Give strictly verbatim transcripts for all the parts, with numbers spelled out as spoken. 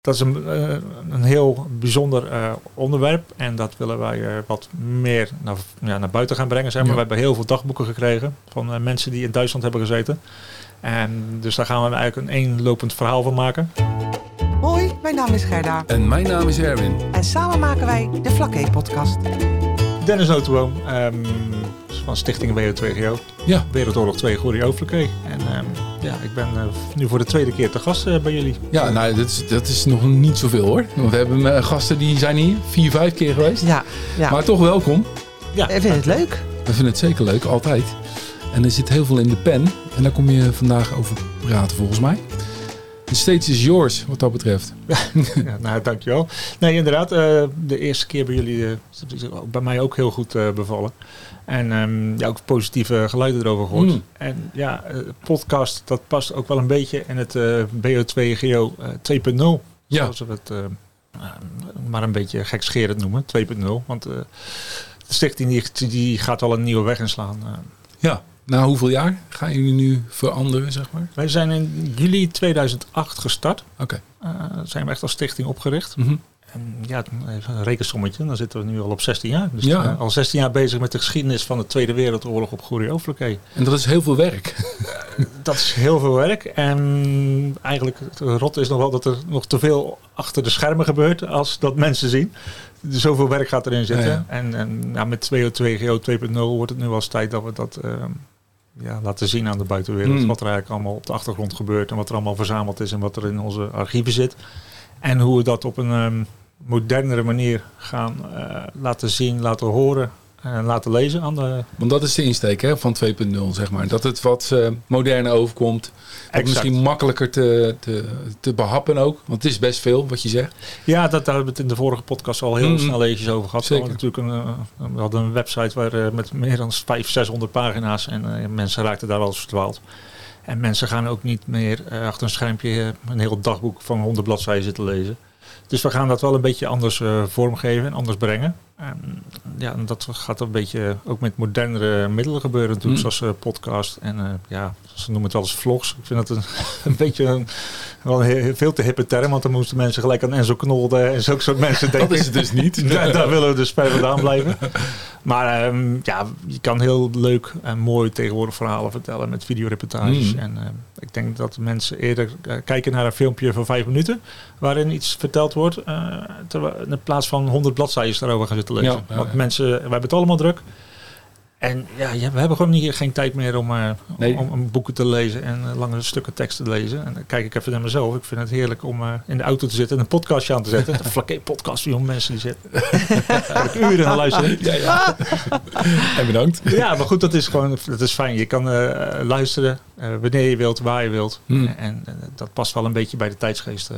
Dat is een, uh, een heel bijzonder uh, onderwerp. En dat willen wij uh, wat meer naar, ja, naar buiten gaan brengen. Zeg maar. Ja. We hebben heel veel dagboeken gekregen van uh, mensen die in Duitsland hebben gezeten. En dus daar gaan we eigenlijk een eenlopend verhaal van maken. Hoi, mijn naam is Gerda. En mijn naam is Erwin. En samen maken wij de Vlakke-podcast. Dennis Notenboom um, van Stichting W O twee G O. Ja. Wereldoorlog twee Goeree Vlakke. En um, ja, ik ben uh, nu voor de tweede keer te gast uh, bij jullie. Ja, nou, dat is, dat is nog niet zoveel hoor. Want we hebben uh, gasten die zijn hier vier, vijf keer geweest. Ja, ja. Maar toch welkom. Ja, ik vind het leuk. We vinden het zeker leuk, altijd. En er zit heel veel in de pen. En daar kom je vandaag over praten volgens mij. De stage is yours, wat dat betreft. Ja, nou, dankjewel. Nee, inderdaad. Uh, de eerste keer bij jullie uh, is bij mij ook heel goed uh, bevallen. En um, ja, ook positieve geluiden erover gehoord. Mm. En ja, uh, podcast, dat past ook wel een beetje in het uh, W O twee G O uh, twee punt nul. Ja. Zoals we het uh, uh, maar een beetje gekscherend noemen, twee punt nul. Want uh, de stichting die, die gaat al een nieuwe weg inslaan. Uh. Ja. Na hoeveel jaar gaan jullie nu veranderen, zeg maar? Wij zijn in juli tweeduizend acht gestart. Oké. Okay. Uh, zijn we echt als stichting opgericht. Mm-hmm. En ja, even een rekensommetje. Dan zitten we nu al op zestien jaar. Dus ja. uh, al zestien jaar bezig met de geschiedenis van de Tweede Wereldoorlog op Goeree Vlakke. En dat is heel veel werk. Uh, dat is heel veel werk. En eigenlijk het rot is nog wel dat er nog te veel achter de schermen gebeurt als dat mensen zien. Dus zoveel werk gaat erin zitten. Ja, ja. En, en ja, met W O twee G O twee punt nul wordt het nu wel eens tijd dat we dat uh, ja, laten zien aan de buitenwereld. Mm. Wat er eigenlijk allemaal op de achtergrond gebeurt en wat er allemaal verzameld is en wat er in onze archieven zit. En hoe we dat op een um, modernere manier gaan uh, laten zien, laten horen en laten lezen aan de... Want dat is de insteek hè, van twee punt nul, zeg maar. Dat het wat uh, moderner overkomt. Wat misschien makkelijker te, te, te behappen ook. Want het is best veel wat je zegt. Ja, dat, daar hebben we het in de vorige podcast al heel mm-hmm. snel eventjes over gehad. Zeker. We, natuurlijk een, uh, we hadden een website waar, uh, met meer dan vijfhonderd, zeshonderd pagina's. En uh, mensen raakten daar wel eens verdwaald. En mensen gaan ook niet meer uh, achter een schermpje uh, een heel dagboek van honderd bladzijden zitten lezen. Dus we gaan dat wel een beetje anders uh, vormgeven en anders brengen. En, ja, en dat gaat een beetje ook met modernere middelen gebeuren natuurlijk, mm. zoals uh, podcast en uh, ja, ze noemen het wel eens vlogs. Ik vind dat een, een beetje een, wel een heel, veel te hippe term, want dan moesten mensen gelijk aan Enzo Knol en zulke soort mensen denken. Dat is het dus niet. Daar, daar willen we dus bij vandaan blijven. Maar um, ja, je kan heel leuk en mooi tegenwoordig verhalen vertellen met videoreportages. Mm. En uh, ik denk dat mensen eerder uh, kijken naar een filmpje van vijf minuten waarin iets verteld wordt, uh, terwijl in plaats van honderd bladzijden daarover gaan zitten lezen. Ja, ja, Want ja. mensen, wij hebben het allemaal druk. En ja, ja we hebben gewoon niet, geen tijd meer om, uh, nee. om, om boeken te lezen en uh, lange stukken tekst te lezen. En dan kijk ik even naar mezelf. Ik vind het heerlijk om uh, in de auto te zitten en een podcastje aan te zetten. Een Vlakke podcast voor jonge mensen die zitten. Daar heb ik uren aan luisteren. Ja, ja. En bedankt. Ja, maar goed, dat is gewoon dat is fijn. Je kan uh, luisteren uh, wanneer je wilt, waar je wilt. Hmm. En uh, dat past wel een beetje bij de tijdsgeest. Uh.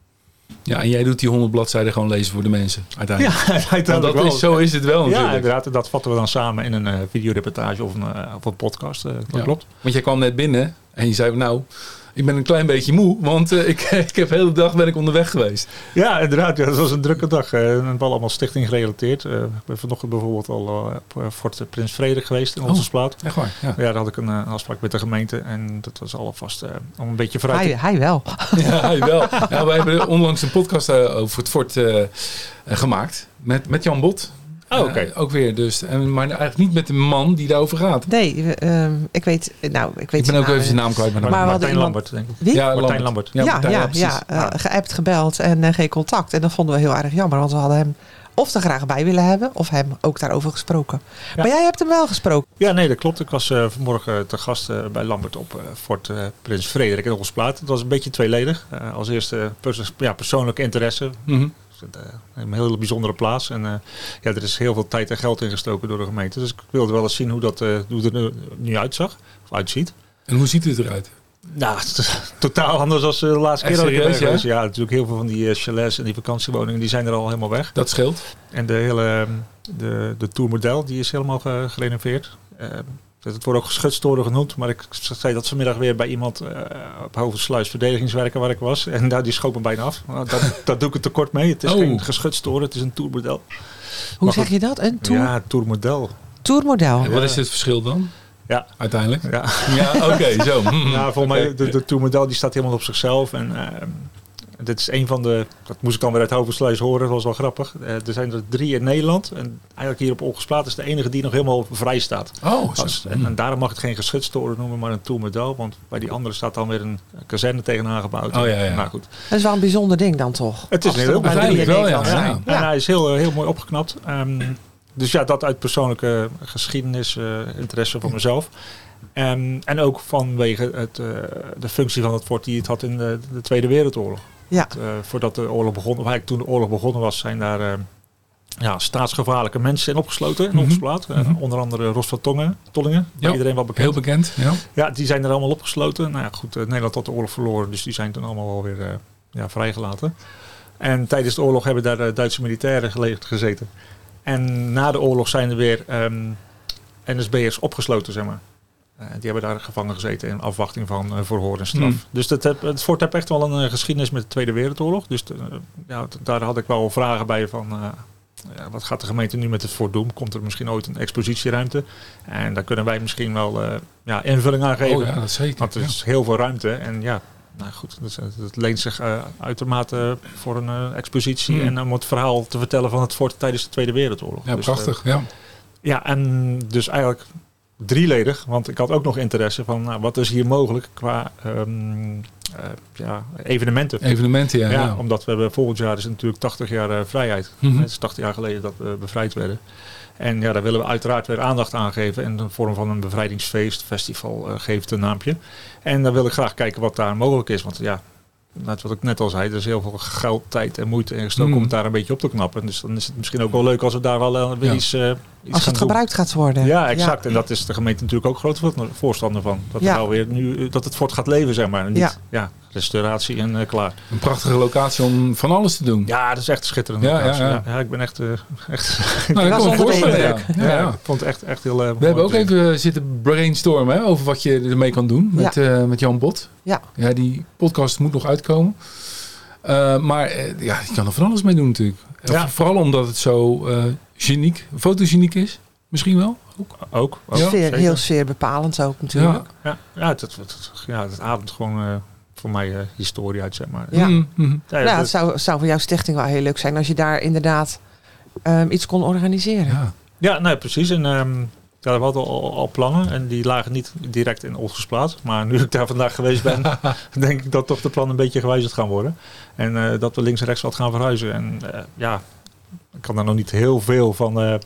Ja, en jij doet die honderd bladzijden gewoon lezen voor de mensen uiteindelijk. Ja, uiteindelijk dat wel. Is, zo is het wel natuurlijk. Ja, inderdaad. Dat vatten we dan samen in een uh, videoreportage of een, uh, of een podcast. Uh, dat ja. klopt. Want jij kwam net binnen en je zei, nou, ik ben een klein beetje moe, want uh, ik, ik heb de hele dag ben ik onderweg geweest. Ja, inderdaad. Ja, dat was een drukke dag. Uh, en wel allemaal stichting gerelateerd. Uh, ik ben vanochtend bijvoorbeeld al uh, op uh, Fort Prins Frederik geweest in onze plaat. Echt waar? Ja. Ja, daar had ik een uh, afspraak met de gemeente en dat was alvast uh, om een beetje vooruit. Hij, hij wel. Ja, hij wel. Ja, wij hebben onlangs een podcast uh, over het fort uh, uh, gemaakt met, met Jan Bot. Oh, oké. Okay. Uh, ook weer dus. En, maar eigenlijk niet met de man die daarover gaat. Nee, uh, ik weet... Nou, ik weet ik ben ook naam, even zijn naam kwijt. Maar, maar Martijn iemand... Lambert, denk ik. Wie? Ja, Martijn Lambert. Ja, ja, Martijn, ja, ja, ja uh, geappt, gebeld en uh, geen contact. En dat vonden we heel erg jammer, want we hadden hem of er graag bij willen hebben, of hem ook daarover gesproken. Ja. Maar jij hebt hem wel gesproken. Ja, nee, dat klopt. Ik was uh, vanmorgen te gast uh, bij Lambert op uh, Fort uh, Prins Frederik in Ossplaat. Het was een beetje tweeledig. Uh, als eerste pers- ja, persoonlijke interesse. Mm-hmm. Een hele bijzondere plaats. En uh, ja, er is heel veel tijd en geld ingestoken door de gemeente. Dus ik wilde wel eens zien hoe dat uh, hoe het er nu uitzag. Of uitziet. En hoe ziet het eruit? Nou, het is totaal anders dan de laatste keer dat ik er geweest. Ja, natuurlijk heel veel van die uh, chalets en die vakantiewoningen, die zijn er al helemaal weg. Dat scheelt. En de hele de, de tourmodel, die is helemaal ge, gerenoveerd. Uh, Het wordt ook geschutstoren genoemd, maar ik zei dat vanmiddag weer bij iemand uh, op Hoversluis verdedigingswerken waar ik was. En nou, die schoot me bijna af. Nou, dat, dat doe ik het tekort mee. Het is oh. geen geschutstoren, het is een tourmodel. Hoe maar zeg goed, je dat? Een tour? Ja, tourmodel. Tourmodel. En wat is het verschil dan? Ja. Uiteindelijk? Ja, ja oké, okay, zo. Mm, ja, volgens mij, de, de tourmodel die staat helemaal op zichzelf. En uh, dit is een van de, dat moest ik dan weer uit Hoversluis horen, dat was wel grappig. Uh, er zijn er drie in Nederland. En eigenlijk hier op Olgersplaat is de enige die nog helemaal vrij staat. Oh, zo. Als, en, en daarom mag het geen geschutstoren noemen, maar een tourmedal. Want bij die andere staat dan weer een kazerne tegenaan gebouwd. Oh, ja, ja. Nou, goed. Dat is wel een bijzonder ding dan toch? Het is een heel bijzonder wel, ja. ja. Ja. En hij is heel, heel mooi opgeknapt. Um, dus ja, dat uit persoonlijke geschiedenis, uh, interesse van mezelf. Um, en ook vanwege het, uh, de functie van het fort die het had in de, de Tweede Wereldoorlog. Ja. Want, uh, voordat de oorlog begon, of eigenlijk toen de oorlog begonnen was, zijn daar uh, ja, staatsgevaarlijke mensen in opgesloten in Olgersplaat. Mm-hmm. Uh, onder andere Ros van Tongen, Tollingen, ja, iedereen wel bekend. Heel bekend, ja. Ja, die zijn er allemaal opgesloten. Nou ja, goed, uh, Nederland had de oorlog verloren, dus die zijn toen allemaal wel weer uh, ja, vrijgelaten. En tijdens de oorlog hebben daar uh, Duitse militairen gezeten. En na de oorlog zijn er weer um, N S B'ers opgesloten, zeg maar. Uh, die hebben daar gevangen gezeten in afwachting van uh, verhoor en straf. Mm. Dus dat heb, het fort heeft echt wel een uh, geschiedenis met de Tweede Wereldoorlog. Dus uh, ja, t- daar had ik wel vragen bij van... Uh, ja, wat gaat de gemeente nu met het fort doen? Komt er misschien ooit een expositieruimte? En daar kunnen wij misschien wel uh, ja, invulling aan geven. Oh ja, dat zeker. Want er is ja. heel veel ruimte. En ja, nou goed, dat, dat leent zich uh, uitermate voor een uh, expositie. Mm. En om het verhaal te vertellen van het fort tijdens de Tweede Wereldoorlog. Ja, dus, prachtig. Uh, ja. ja, en dus eigenlijk... drieledig, want ik had ook nog interesse van nou, wat is hier mogelijk qua um, uh, ja, evenementen. Evenementen, ja, ja, ja. Omdat we hebben volgend jaar is natuurlijk tachtig jaar uh, vrijheid. Mm-hmm. Het is tachtig jaar geleden dat we bevrijd werden. En ja, daar willen we uiteraard weer aandacht aan geven. En in de vorm van een bevrijdingsfeest, festival, uh, geeft een naampje. En dan wil ik graag kijken wat daar mogelijk is. Want ja, net wat ik net al zei, er is heel veel geld, tijd en moeite ingestoken mm. om het daar een beetje op te knappen. Dus dan is het misschien ook wel leuk als we daar wel uh, weer ja. iets, uh, iets als het doen. gebruikt gaat worden. Ja, exact. Ja. En dat is de gemeente natuurlijk ook groot voorstander van. Dat, ja. nou weer nu, dat het fort gaat leven, zeg maar. En niet, ja. ja, restauratie en uh, klaar. Een prachtige locatie om van alles te doen. Ja, dat is echt schitterend. Ja, ja, ja. Ja, ja, ik ben echt... Uh, echt nou, ik kan me voorstellen, ja. Ja, ja. Ik vond het echt, echt heel... Uh, We hebben ook even zitten brainstormen hè, over wat je ermee kan doen met, ja. uh, met Jan Bot. Ja. Ja, die podcast moet nog uitkomen. Uh, maar uh, ja, je kan er van alles mee doen natuurlijk. Ja. Vooral omdat het zo uh, geniek, fotogeniek is. Misschien wel? Ook. ook, ook ja. Sfeer, heel sfeerbepalend ook natuurlijk. Ja, ja, ja, het, het, het, ja het ademt gewoon uh, voor mij uh, historie uit, zeg maar. Ja. Mm-hmm. Ja, nou, het zou, zou voor jouw stichting wel heel leuk zijn als je daar inderdaad um, iets kon organiseren. Ja, ja nou, precies. En um, ja, we hadden al, al plannen en die lagen niet direct in Olgersplaat. Maar nu ik daar vandaag geweest ben, denk ik dat toch de plannen een beetje gewijzigd gaan worden. En uh, dat we links en rechts wat gaan verhuizen. En uh, ja, ik kan daar nog niet heel veel van, uh,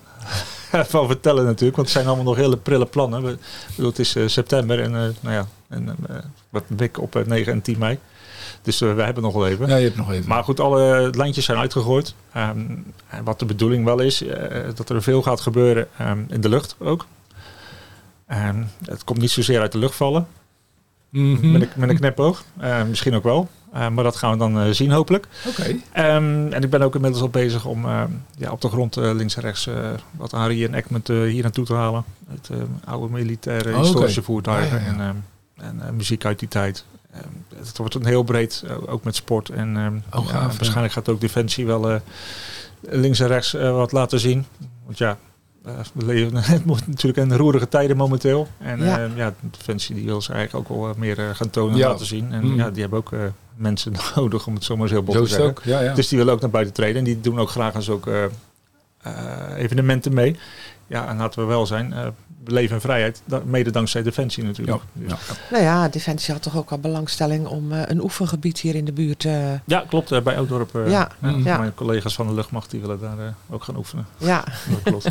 van vertellen natuurlijk. Want het zijn allemaal nog hele prille plannen. We, bedoel, het is uh, september en, uh, nou ja, en uh, wat een week op uh, negen en tien mei. Dus uh, we hebben nog wel even. Ja, je hebt nog even. Maar goed, alle lijntjes zijn uitgegooid. Um, en wat de bedoeling wel is, uh, dat er veel gaat gebeuren um, in de lucht ook. Um, het komt niet zozeer uit de lucht vallen. Mm-hmm. Met, een, met een knipoog. Uh, misschien ook wel. Uh, maar dat gaan we dan uh, zien hopelijk. Oké. Okay. Um, en ik ben ook inmiddels al bezig om uh, ja, op de grond uh, links en rechts uh, wat Arie en Ekment uh, hier naartoe te halen. Het uh, oude militaire oh, historische okay. voertuigen ah, ja, ja. en, um, en uh, muziek uit die tijd. Um, het wordt een heel breed, uh, ook met sport. En um, oh, ja, gaaf, waarschijnlijk ja. gaat ook Defensie wel uh, links en rechts uh, wat laten zien. Want ja, uh, we leven natuurlijk in roerige tijden momenteel. En ja, uh, ja Defensie die wil ze eigenlijk ook wel meer uh, gaan tonen en ja. laten zien. En mm. ja, die hebben ook uh, mensen nodig om het zomaar eens heel bot Zo te zeggen. Ook. Ja, ja. Dus die willen ook naar buiten treden. En die doen ook graag eens ook uh, uh, evenementen mee. Ja, en laten we wel zijn, uh, leven en vrijheid, mede dankzij Defensie natuurlijk. Ja. Dus. Ja. Nou ja, Defensie had toch ook al belangstelling om uh, een oefengebied hier in de buurt... Uh... Ja, klopt. Uh, bij Ouddorp. Uh, ja. Ja, ja. Mijn collega's van de luchtmacht die willen daar uh, ook gaan oefenen. Ja. Dat klopt.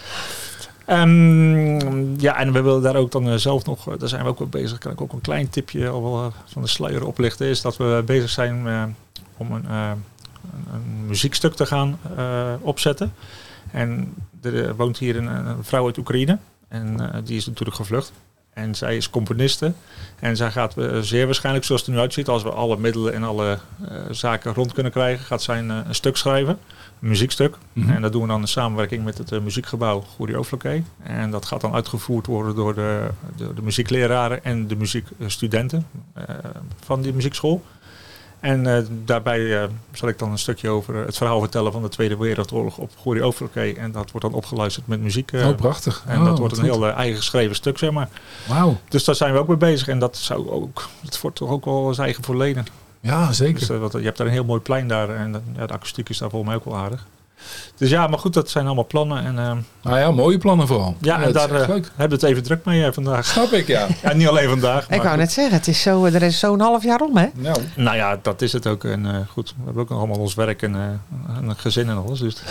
Um, ja, en we willen daar ook dan uh, zelf nog, uh, daar zijn we ook wel bezig, kan ik ook een klein tipje al wel uh, van de sluier oplichten, is dat we bezig zijn uh, om een, uh, een, een muziekstuk te gaan uh, opzetten. En er uh, woont hier een, een vrouw uit Oekraïne en uh, die is natuurlijk gevlucht. En zij is componiste. En zij gaat uh, zeer waarschijnlijk, zoals het er nu uitziet, als we alle middelen en alle uh, zaken rond kunnen krijgen, gaat zij een, uh, een stuk schrijven. Een muziekstuk. Mm-hmm. En dat doen we dan in samenwerking met het uh, muziekgebouw Goerie Overloké. En dat gaat dan uitgevoerd worden door de, de, de muziekleraren en de muziekstudenten uh, van die muziekschool. En uh, daarbij uh, zal ik dan een stukje over uh, het verhaal vertellen van de Tweede Wereldoorlog op Goerie Overloké. En dat wordt dan opgeluisterd met muziek. Uh, oh, prachtig. En oh, dat wordt een goed. heel uh, eigen geschreven stuk, zeg maar. Wauw. Dus daar zijn we ook mee bezig. En dat zou ook, het wordt toch ook wel zijn eigen verlenen. Ja, zeker. Dus, uh, wat, je hebt daar een heel mooi plein daar. En ja, de akoestiek is daar volgens mij ook wel aardig. Dus ja, maar goed, dat zijn allemaal plannen. En, uh, nou ja, mooie plannen vooral. Ja, ja en daar uh, hebben we het even druk mee uh, vandaag. Snap ik, ja. Ja, niet alleen vandaag. Ik wou net zeggen, het is zo, er is zo'n half jaar om, hè? Nou, nou ja, dat is het ook. En uh, goed, we hebben ook nog allemaal ons werk en, uh, en een gezin en alles. Dus.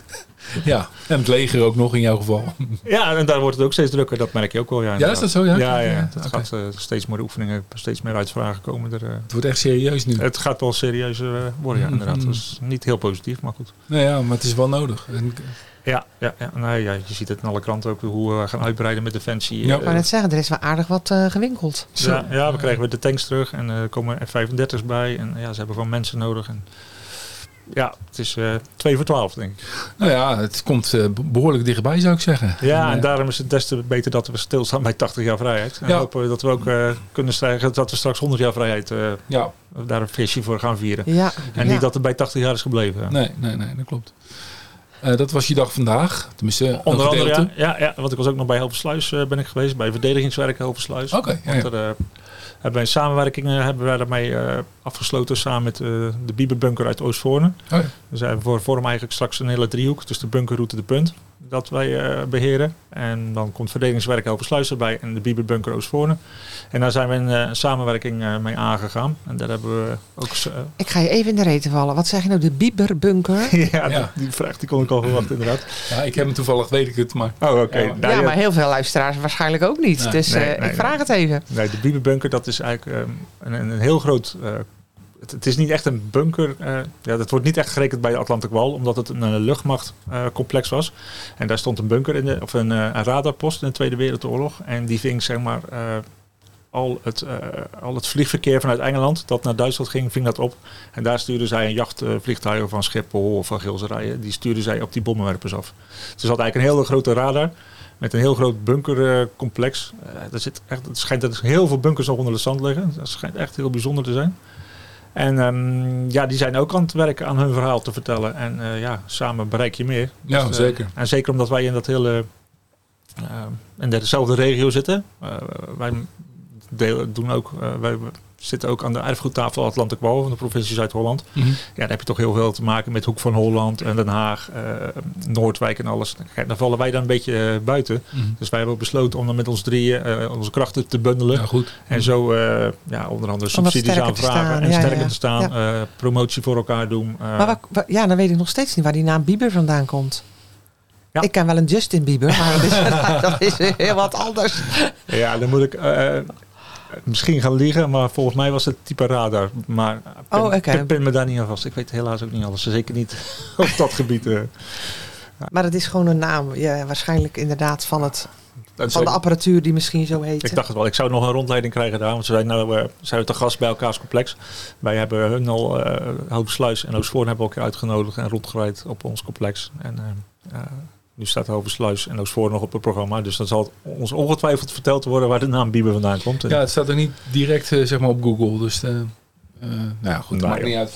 Ja, en het leger ook nog in jouw geval. Ja, en daar wordt het ook steeds drukker. Dat merk je ook wel. Ja, ja is dat zo? Ja, ja, ja, ja. ja het okay. gaat uh, steeds meer oefeningen, steeds meer uitvragen komen er. Uh, het wordt echt serieus nu. Het gaat wel serieus uh, worden, ja, inderdaad. Mm-hmm. Dus niet heel positief, maar goed. Nou ja, maar het is wel nodig. En... Ja, ja, ja. Nee, ja, je ziet het in alle kranten ook hoe we gaan uitbreiden met Defensie. Ja. Ik wou net zeggen, er is wel aardig wat uh, gewinkeld. Ja, ja, we krijgen weer de tanks terug en er uh, komen F vijfendertig's bij. En ja, ze hebben gewoon mensen nodig. En, ja, het is uh, twee voor twaalf, denk ik. Nou ja, het komt uh, behoorlijk dichtbij, zou ik zeggen. Ja, en, en daarom is het des te beter dat we stilstaan bij tachtig jaar vrijheid. En ja. hopen dat we ook uh, kunnen stijgen dat we straks honderd jaar vrijheid uh, ja. daar een feestje voor gaan vieren. Ja. En ja. niet dat het bij tachtig jaar is gebleven. Nee, nee, nee, dat klopt. Uh, dat was je dag vandaag, tenminste onder andere, ja, ja, ja, want ik was ook nog bij Helversluis uh, ben ik geweest, bij verdedigingswerk Helversluis. Oké. Okay, ja, ja. Hebben wij een samenwerking uh, hebben wij daarmee uh, afgesloten samen met uh, de Bieberbunker uit Oostvoorne. Oh ja. Dus we vormen eigenlijk straks een hele driehoek, dus de bunkerroute de punt, dat wij uh, beheren. En dan komt verdedigingswerk Helversluis erbij en de Bieberbunker Oostvoorne. En daar zijn we een uh, samenwerking uh, mee aangegaan. En daar hebben we ook... Uh, ik ga je even in de reden vallen. Wat zeg je nou, de Bieberbunker? ja, ja. Die, die vraag die kon ik al verwachten inderdaad. Ja, ik heb hem toevallig, weet ik het, maar... Oh, oké. Okay. Ja, nou, ja, maar heel veel luisteraars waarschijnlijk ook niet. Nee. Dus nee, uh, nee, ik vraag nee. het even. Nee, de Bieberbunker, dat is eigenlijk um, een, een heel groot... Uh, het, het is niet echt een bunker. Uh, ja, dat wordt niet echt gerekend bij de Atlantic Wall, omdat het een, een luchtmachtcomplex uh, was. En daar stond een bunker in, de, of een, uh, een radarpost in de Tweede Wereldoorlog. En die ving, zeg maar... Uh, Al het, uh, al het vliegverkeer vanuit Engeland dat naar Duitsland ging, ving dat op. En daar stuurden zij een jachtvliegtuig van Schiphol of van Gilserijen. Die stuurden zij op die bommenwerpers af. Dus ze had eigenlijk een hele grote radar met een heel groot bunkercomplex. Uh, er zit echt, het schijnt dat er heel veel bunkers nog onder de zand liggen. Dat schijnt echt heel bijzonder te zijn. En um, ja, die zijn ook aan het werken aan hun verhaal te vertellen. En uh, ja, samen bereik je meer. Ja, dus, uh, zeker. En zeker omdat wij in dat hele uh, in dezelfde regio zitten. Uh, wij Deel, doen ook, uh, wij zitten ook aan de erfgoedtafel Atlantic Wall van de provincie Zuid-Holland. Mm-hmm. Ja, daar heb je toch heel veel te maken met Hoek van Holland en Den Haag, uh, Noordwijk en alles. Kijk, daar vallen wij dan een beetje uh, buiten. Mm-hmm. Dus wij hebben ook besloten om dan met ons drieën uh, onze krachten te bundelen. Ja, goed. En zo uh, ja, onder andere subsidies aanvragen en ja, sterker ja. te staan. Ja. Uh, promotie voor elkaar doen. Uh, maar waar, waar, ja, dan weet ik nog steeds niet waar die naam Bieber vandaan komt. Ja. Ik ken wel een Justin Bieber, maar dat is, dat is heel wat anders. Ja, dan moet ik... Uh, Misschien gaan liegen, maar volgens mij was het type radar. Maar pin, oh, okay. pin, pin me daar niet aan vast. Ik weet helaas ook niet alles. Zeker niet op dat gebied. Uh. Maar het is gewoon een naam. Ja, waarschijnlijk inderdaad van, het, van de apparatuur die misschien zo heet. Ik dacht het wel. Ik zou nog een rondleiding krijgen daar. Want ze zijn, nou, uh, zijn te gast bij elkaars complex. Wij hebben hun al, uh, Helversluis en Oostvoorne hebben elkaar uitgenodigd en rondgerijd op ons complex. En uh, uh, nu staat Helversluis en Oostvoorne nog op het programma. Dus dan zal ons ongetwijfeld verteld worden waar de naam Bieber vandaan komt. Ja, het staat er niet direct uh, zeg maar op Google. Dus uh, uh, nou ja, goed, dat nou, maakt niet uit.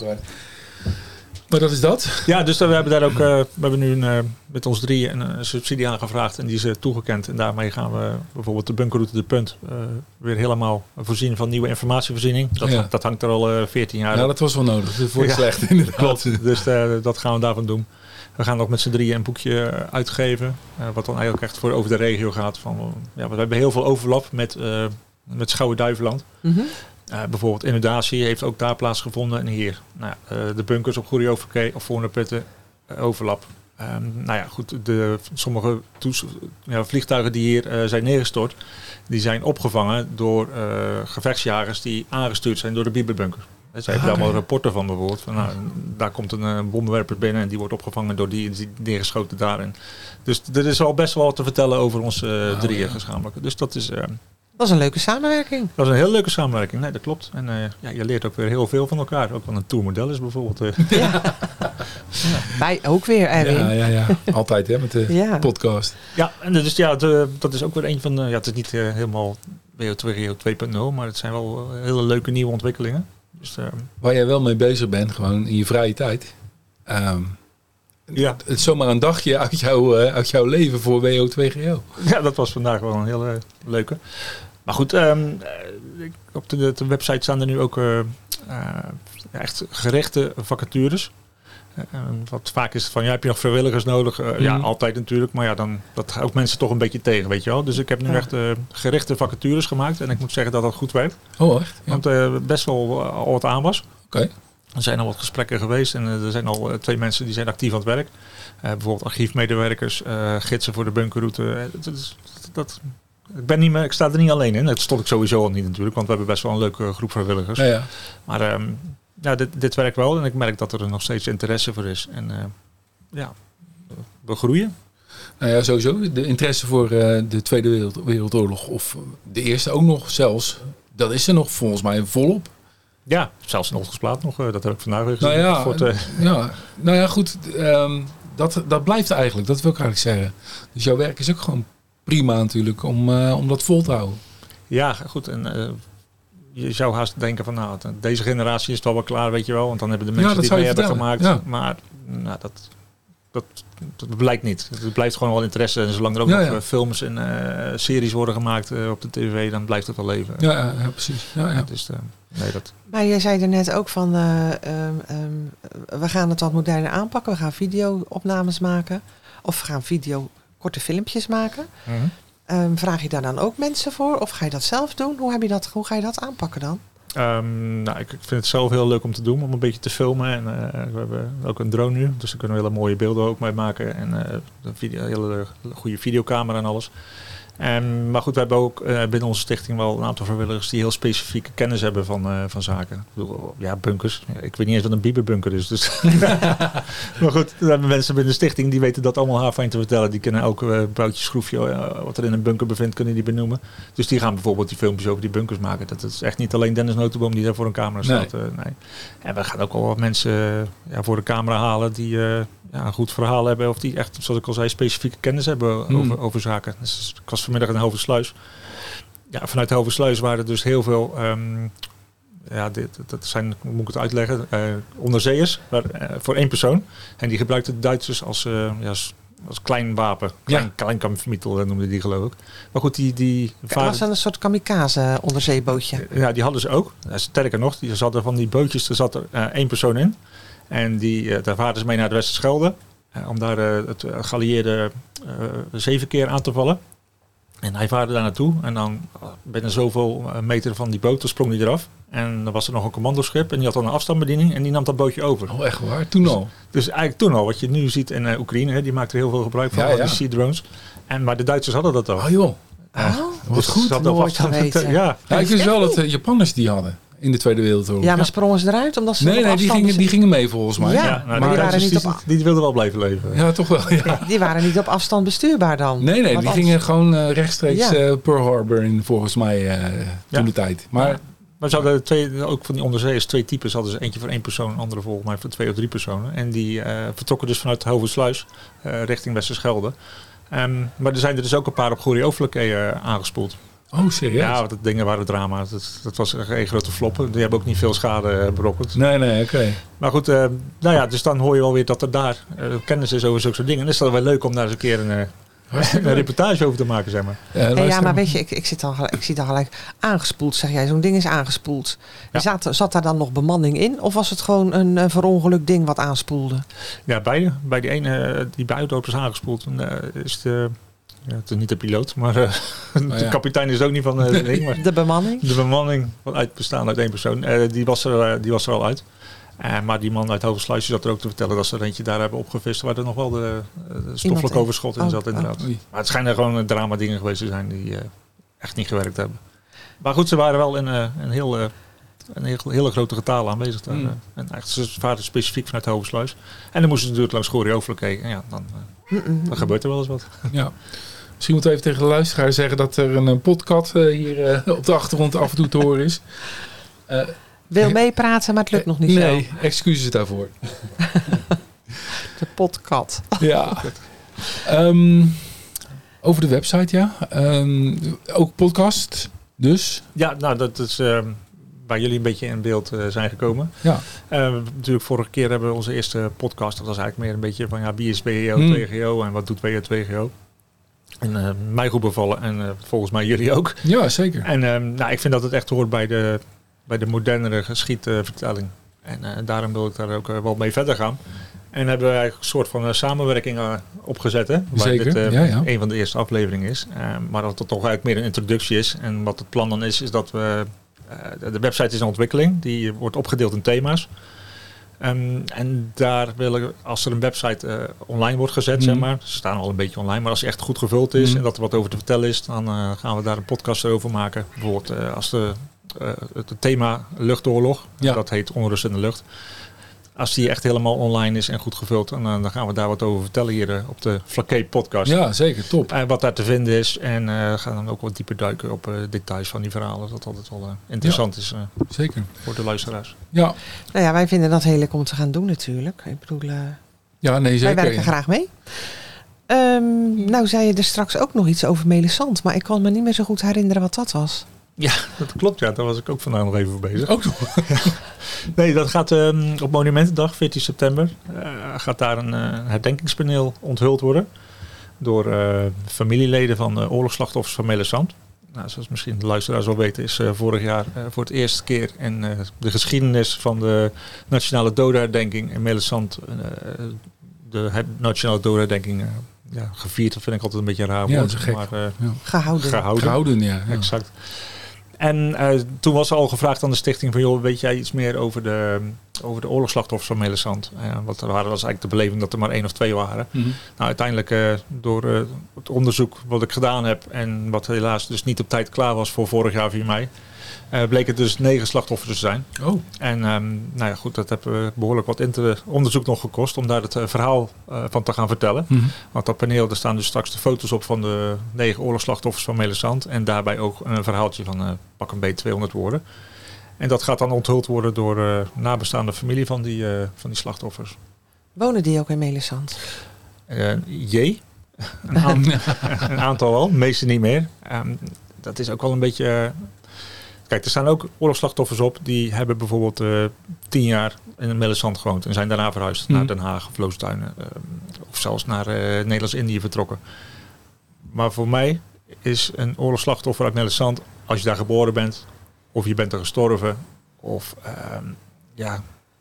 Maar dat is dat. Ja, dus uh, we hebben daar ook uh, we hebben nu een, uh, met ons drieën een, een subsidie aangevraagd en die is uh, toegekend. En daarmee gaan we bijvoorbeeld de bunkerroute de Punt uh, weer helemaal voorzien van nieuwe informatievoorziening. Dat, ja. dat hangt er al uh, veertien jaar. Ja, dat was wel nodig. Dat wordt ja. slecht inderdaad. Klopt. Dus uh, dat gaan we daarvan doen. We gaan nog met z'n drieën een boekje uitgeven. Uh, wat dan eigenlijk echt voor over de regio gaat. Van, uh, ja, we hebben heel veel overlap met, uh, met Schouwen-Duiveland. Mm-hmm. Uh, bijvoorbeeld inundatie heeft ook daar plaatsgevonden. En hier nou ja, uh, de bunkers op Goede Overkee of Voorneputten uh, overlap. Um, nou ja, goed. De, sommige toes, ja, vliegtuigen die hier uh, zijn neergestort, die zijn opgevangen door uh, gevechtsjagers die aangestuurd zijn door de Bieberbunker. Ze hebben daar allemaal rapporten van bijvoorbeeld. Van, nou, daar komt een uh, bommenwerper binnen en die wordt opgevangen door die, die neergeschoten daarin. Dus er is al best wel wat te vertellen over onze uh, oh, drieën ja. gezamenlijk. Dus dat is... Uh, dat is een leuke samenwerking. Dat is een heel leuke samenwerking. Nee, dat klopt. En uh, ja, je leert ook weer heel veel van elkaar. Ook wel een tourmodel is bijvoorbeeld. Uh. Ja. Ja. Wij ook weer, Erwin. Ja, ja, ja. Altijd hè, met de ja. podcast. Ja, en dus, ja, de, dat is ook weer een van de... Ja, het is niet uh, helemaal W O twee twee punt nul, maar het zijn wel uh, hele leuke nieuwe ontwikkelingen. Dus, uh, waar jij wel mee bezig bent, gewoon in je vrije tijd. Um, ja. Het is zomaar een dagje uit, jou, uh, uit jouw leven voor W O twee G O. Ja, dat was vandaag wel een hele leuke. Maar goed, um, op de, de website staan er nu ook uh, uh, echt gerichte vacatures. Uh, wat vaak is het van, ja, heb je nog vrijwilligers nodig? Uh, mm. Ja, altijd natuurlijk. Maar ja, dan dat houdt mensen toch een beetje tegen, weet je wel. Dus ik heb nu ja. echt uh, gerichte vacatures gemaakt. En ik moet zeggen dat dat goed werkt. Oh, echt? Ja. Want uh, best wel uh, al wat aan was. Oké. Okay. Er zijn al wat gesprekken geweest. En uh, er zijn al uh, twee mensen die zijn actief aan het werk. Uh, bijvoorbeeld archiefmedewerkers, uh, gidsen voor de bunkerroute. Uh, dat, is, dat, ik, ben niet meer, ik sta er niet alleen in. Dat stond ik sowieso al niet natuurlijk. Want we hebben best wel een leuke groep vrijwilligers. Ja, ja. Maar um, ja, dit, dit werkt wel. En ik merk dat er nog steeds interesse voor is. En uh, ja, we groeien. Nou ja, sowieso. De interesse voor uh, de Tweede Wereld, Wereldoorlog. Of de Eerste ook nog zelfs. Dat is er nog volgens mij volop. Ja, zelfs in Oldgesplaat nog. Uh, dat heb ik vandaag weer gezien. Nou ja, voor het, uh, ja, nou ja goed. Um, dat, dat blijft eigenlijk. Dat wil ik eigenlijk zeggen. Dus jouw werk is ook gewoon prima natuurlijk. Om, uh, om dat vol te houden. Ja, goed. En uh, je zou haast denken van nou, deze generatie is het al wel klaar, weet je wel. Want dan hebben de mensen ja, die het mee hebben gemaakt. Ja. Maar nou, dat, dat, dat blijkt niet. Het blijft gewoon wel interesse. En zolang er ook ja, nog ja. films en uh, series worden gemaakt uh, op de tv, dan blijft het wel leven. Ja, ja, ja precies. Ja, ja. Dus, uh, nee, dat... Maar jij zei er net ook van, uh, um, um, we gaan het wat moderner aanpakken. We gaan video-opnames maken. Of we gaan video korte filmpjes maken. Mm-hmm. Um, vraag je daar dan ook mensen voor? Of ga je dat zelf doen? Hoe, heb je dat, hoe ga je dat aanpakken dan? Um, nou, ik, ik vind het zelf heel leuk om te doen, om een beetje te filmen. En, uh, we hebben ook een drone nu, dus daar kunnen we hele mooie beelden ook mee maken. En uh, een video, hele goede videocamera en alles. Um, maar goed, we hebben ook uh, binnen onze stichting wel een aantal vrijwilligers die heel specifieke kennis hebben van, uh, van zaken. Ik bedoel, ja, bunkers. Ja, ik weet niet eens wat een bieberbunker is. Dus. Maar goed, we hebben mensen binnen de stichting die weten dat allemaal haarfijn te vertellen. Die kunnen elk uh, boutje, schroefje, uh, wat er in een bunker bevindt, kunnen die benoemen. Dus die gaan bijvoorbeeld die filmpjes over die bunkers maken. Dat is echt niet alleen Dennis Notenboom die daar voor een camera staat. Nee. Uh, nee. En we gaan ook wel wat mensen uh, ja, voor de camera halen die uh, ja, een goed verhaal hebben. Of die echt, zoals ik al zei, specifieke kennis hebben hmm. over, over zaken. Dus ik was vanmiddag in Hoversluis. Ja, vanuit Hoversluis waren er dus heel veel, um, ja, dit, dat zijn, hoe moet ik het uitleggen, uh, onderzeeërs waar, uh, voor één persoon. En die gebruikten de Duitsers als, uh, ja, als, als klein wapen. Klein, ja. klein kampfmittel noemden die, geloof ik. Maar goed, die... die varen, was dat een soort kamikaze onderzeebootje? Ja, die hadden ze ook. Sterker nog, die zaten van die bootjes, er zat er uh, één persoon in. En die, uh, daar vaarden ze mee naar de Westerschelde. Uh, om daar uh, het uh, geallieerde uh, zeven keer aan te vallen. En hij vaarde daar naartoe en dan binnen zoveel meter van die boot, dan sprong hij eraf. En dan was er nog een commandoschip en die had dan een afstandsbediening en die nam dat bootje over. Oh, echt waar? Toen al? Dus, dus eigenlijk toen al, wat je nu ziet in uh, Oekraïne, hè, die maakt er heel veel gebruik van, ja, ja. die Sea Drones. En, maar de Duitsers hadden dat al. Oh joh. Uh, oh, wat dus goed. Nooit geweten. Ja. Ja, ik wist wel dat de Japanners die hadden. In de Tweede Wereldoorlog. Ja, maar sprongen ze eruit? Omdat ze nee, nee, die gingen, die gingen mee volgens mij. Ja, ja nou, maar die, waren niet die, op... die wilden wel blijven leven. Ja, toch wel. Ja. Die waren niet op afstand bestuurbaar dan? Nee, nee, die gingen gewoon uh, rechtstreeks ja. uh, Pearl Harbor in volgens mij uh, toen ja. de tijd. Maar, ja. maar ze hadden twee, ook van die onderzeeërs, twee types hadden ze. Eentje voor één persoon, een andere volgens mij voor twee of drie personen. En die uh, vertrokken dus vanuit Hoversluis uh, richting Westerschelde. Um, maar er zijn er dus ook een paar op Goeree-Overflakkee uh, aangespoeld. Oh, serieus? Ja, want dat dingen waren drama. Dat, dat was een grote flop. Die hebben ook niet veel schade berokkend. Nee, nee, oké. Okay. Maar goed, uh, nou ja, dus dan hoor je wel weer dat er daar uh, kennis is over zulke soort dingen. En is dat wel leuk om daar eens een keer een, een reportage over te maken, zeg maar. Ja, hey, ja maar weet je, ik, ik, zit al, ik zie dan gelijk aangespoeld, zeg jij. Zo'n ding is aangespoeld. Ja. Zat, zat daar dan nog bemanning in? Of was het gewoon een, een verongelukt ding wat aanspoelde? Ja, beide. Bij die ene die bij uitloop is aangespoeld, uh, is de... Ja, het is niet de piloot, maar uh, oh, de ja. kapitein is ook niet van uh, de ding. Maar de bemanning? De bemanning, uit, bestaan uit één persoon, uh, die, was er, uh, die was er al uit. Uh, maar die man uit Hoversluis zat er ook te vertellen dat ze er eentje daar hebben opgevist waar er nog wel de, de stoffelijk overschot in oh, zat inderdaad. Oh. Maar het schijnen gewoon drama dingen geweest te zijn die uh, echt niet gewerkt hebben. Maar goed, ze waren wel in uh, een heel... Uh, een heel, hele grote getalen aanwezig daar. Mm. En echt, ze vaarden specifiek vanuit Hoversluis. En dan moesten ze natuurlijk langs Goeree-Overflakkee. En ja, dan, uh, dan gebeurt er wel eens wat. Ja. Misschien moeten we even tegen de luisteraar zeggen dat er een podcast uh, hier uh, op de achtergrond af en toe te horen is. Uh, Wil meepraten, maar het lukt nog niet nee, zo. Nee, excuses daarvoor. De podcast. Ja. Um, over de website, ja. Um, ook podcast, dus. Ja, nou dat is... Um, waar jullie een beetje in beeld uh, zijn gekomen. Ja. Uh, natuurlijk vorige keer hebben we onze eerste podcast. Dat was eigenlijk meer een beetje van ja, wie is W G O, hmm. W G O en wat doet W G O. En uh, mij goed bevallen en uh, volgens mij jullie ook. Ja, zeker. En uh, nou, ik vind dat het echt hoort bij de, bij de modernere geschiedvertelling. En uh, daarom wil ik daar ook uh, wel mee verder gaan. En hebben wij een soort van uh, samenwerking uh, opgezet. Hè? Waar Zeker, dit uh, ja, ja. een van de eerste afleveringen is. Uh, maar dat het toch eigenlijk meer een introductie is. En wat het plan dan is, is dat we... Uh, de website is in ontwikkeling. Die wordt opgedeeld in thema's. Um, en daar willen, als er een website uh, online wordt gezet, mm. zeg maar. Ze staan al een beetje online. Maar als die echt goed gevuld is mm. en dat er wat over te vertellen is, dan uh, gaan we daar een podcast over maken. Bijvoorbeeld uh, als de, uh, het thema luchtoorlog, ja. dat heet Onrust in de lucht. Als die echt helemaal online is en goed gevuld, dan, dan gaan we daar wat over vertellen hier uh, op de Flaké podcast. Ja, zeker, top. En uh, wat daar te vinden is. En uh, gaan dan ook wat dieper duiken op uh, details van die verhalen. Dat altijd wel uh, interessant ja, is uh, zeker. voor de luisteraars. Ja. Nou ja, wij vinden dat heel leuk om te gaan doen natuurlijk. Ik bedoel, uh, ja, nee, zeker, wij werken ja. graag mee. Um, nou zei je er straks ook nog iets over Melisande, maar ik kan me niet meer zo goed herinneren wat dat was. Ja, dat klopt. Ja, daar was ik ook vandaag nog even voor bezig. Ook nog? Ja. Nee, dat gaat um, op Monumentendag, veertien september, uh, gaat daar een uh, herdenkingspaneel onthuld worden. Door uh, familieleden van uh, oorlogsslachtoffers van Melisande. Nou, zoals misschien de luisteraars wel weten, is uh, vorig jaar uh, voor het eerste keer in uh, de geschiedenis van de Nationale Dodenherdenking in Melisande uh, de her- Nationale Dodenherdenking uh, ja, gevierd. Dat vind ik altijd een beetje een raar ja, woord. Dat is gek. Maar, uh, ja. Gehouden. Gehouden. Gehouden, ja. ja. Exact. En uh, toen was er al gevraagd aan de stichting van, joh, weet jij iets meer over de, over de oorlogsslachtoffers van Melisande? Uh, wat er waren, was eigenlijk de beleving dat er maar één of twee waren. Mm-hmm. Nou, uiteindelijk uh, door uh, het onderzoek wat ik gedaan heb en wat helaas dus niet op tijd klaar was voor vorig jaar vier mei, uh, bleek het dus negen slachtoffers te zijn. Oh. En um, nou ja, goed, dat heeft uh, behoorlijk wat inter- onderzoek nog gekost om daar het uh, verhaal uh, van te gaan vertellen. Mm-hmm. Want dat paneel, daar staan dus straks de foto's op van de negen oorlogsslachtoffers van Melisande en daarbij ook een verhaaltje van uh, pak een beetje tweehonderd woorden. En dat gaat dan onthuld worden door uh, nabestaande familie van die, uh, van die slachtoffers. Wonen die ook in Melisande? Uh, J. Een, aan, een aantal wel, de meeste niet meer. Um, dat is ook wel een beetje... Uh, kijk, er staan ook oorlogsslachtoffers op die hebben bijvoorbeeld uh, tien jaar in Melisande gewoond en zijn daarna verhuisd mm. naar Den Haag of Loosduinen. Uh, of zelfs naar uh, Nederlands-Indië vertrokken. Maar voor mij is een oorlogsslachtoffer uit Melisande, als je daar geboren bent, of je bent er gestorven, of uh, ja,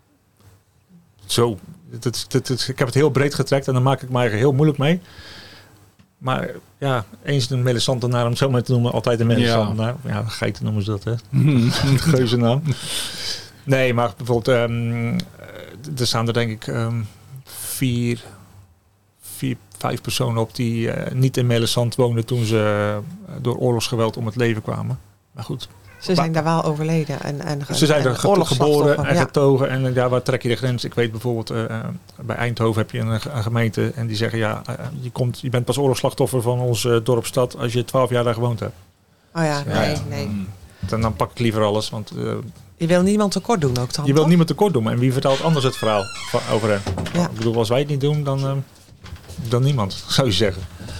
zo. Dat, dat, dat, ik heb het heel breed getrekt en dan maak ik me eigenlijk heel moeilijk mee. Maar ja, eens een Melisande naar om zo maar te noemen, altijd een Melisande naar. Ja, geiten noemen ze dat, hè. Geuzennaam. Nee, maar bijvoorbeeld, um, er staan er denk ik um, vier, vier, vijf personen op die uh, niet in Melisande woonden toen ze uh, door oorlogsgeweld om het leven kwamen. Maar goed. Ze zijn daar wel overleden. En, en, ze zijn er ge- geboren en ja. getogen. En ja, waar trek je de grens? Ik weet bijvoorbeeld, uh, bij Eindhoven heb je een, een gemeente en die zeggen, ja, uh, je, komt, je bent pas oorlogsslachtoffer van onze uh, dorpstad als je twaalf jaar daar gewoond hebt. Oh ja, dus, nee, ja, nee. Dan, dan pak ik liever alles. Want, uh, je wil niemand tekort doen ook dan, Je wil toch? niemand tekort doen. En wie vertelt anders het verhaal van, over hen? Ja. Ik bedoel, als wij het niet doen, dan, uh, dan niemand, zou je zeggen.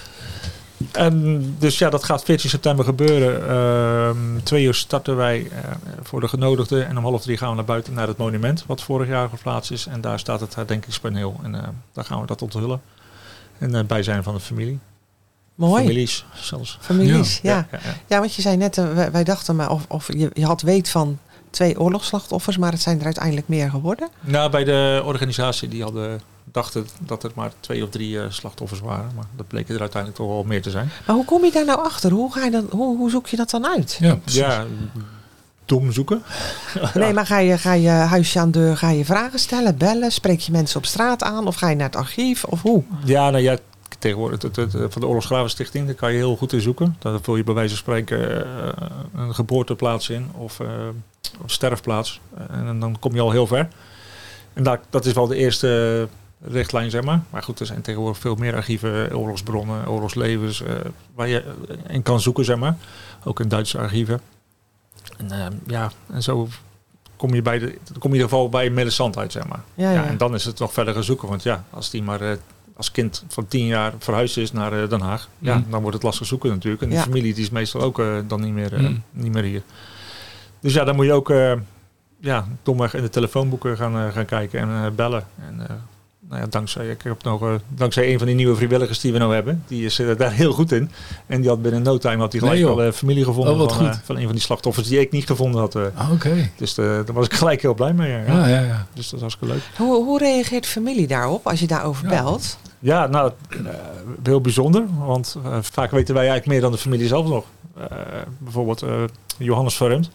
En dus ja, dat gaat veertien september gebeuren. Uh, twee uur starten wij uh, voor de genodigden. En om half drie gaan we naar buiten naar het monument. Wat vorig jaar geplaatst is. En daar staat het herdenkingspaneel. En uh, daar gaan we dat onthullen. En uh, bijzijn van de familie. Mooi. Families zelfs. Families, ja. Ja, ja, ja. ja want je zei net, uh, wij, wij dachten maar of, of je, je had weet van twee oorlogsslachtoffers. Maar het zijn er uiteindelijk meer geworden. Nou, bij de organisatie die hadden... dachten dat er maar twee of drie uh, slachtoffers waren. Maar dat bleken er uiteindelijk toch wel meer te zijn. Maar hoe kom je daar nou achter? Hoe, ga je dat, hoe, hoe zoek je dat dan uit? Ja, ja dom zoeken. Nee, maar ga je, ga je huisje aan deur, ga je vragen stellen, bellen? Spreek je mensen op straat aan? Of ga je naar het archief? Of hoe? Ja, nou ja, tegenwoordig het, het, het, van de Oorlogsgravenstichting, daar kan je heel goed in zoeken. Daar vul je bij wijze van spreken uh, een geboorteplaats in. Of uh, een sterfplaats. Uh, en dan kom je al heel ver. En daar, dat is wel de eerste... richtlijn, zeg maar. Maar goed, er zijn tegenwoordig veel meer archieven, oorlogsbronnen, oorlogslevens, uh, waar je in kan zoeken, zeg maar. Ook in Duitse archieven. En uh, ja, en zo kom je, bij de, kom je in ieder geval bij Melisande uit, zeg maar. Ja, ja. Ja, en dan is het nog verder gaan zoeken, want ja, als die maar uh, als kind van tien jaar verhuisd is naar uh, Den Haag, mm. ja, dan wordt het lastig zoeken natuurlijk. En die ja. familie die is meestal ook uh, dan niet meer, uh, mm. niet meer hier. Dus ja, dan moet je ook uh, ja, domweg in de telefoonboeken gaan, uh, gaan kijken en uh, bellen. En uh, nou ja, dankzij, ik heb nog, uh, dankzij een van die nieuwe vrijwilligers die we nou hebben. Die is uh, daar heel goed in. En die had binnen no time had hij gelijk nee, al uh, familie gevonden oh, van, uh, van een van die slachtoffers die ik niet gevonden had. Uh. Ah, Oké. Okay. Dus uh, daar was ik gelijk heel blij mee. Ja. Ja, ja, ja. Dus dat was hartstikke leuk. Hoe, hoe reageert familie daarop als je daarover ja. belt? Ja, nou, uh, heel bijzonder. Want uh, vaak weten wij eigenlijk meer dan de familie zelf nog. Uh, bijvoorbeeld uh, Johannes Verremt.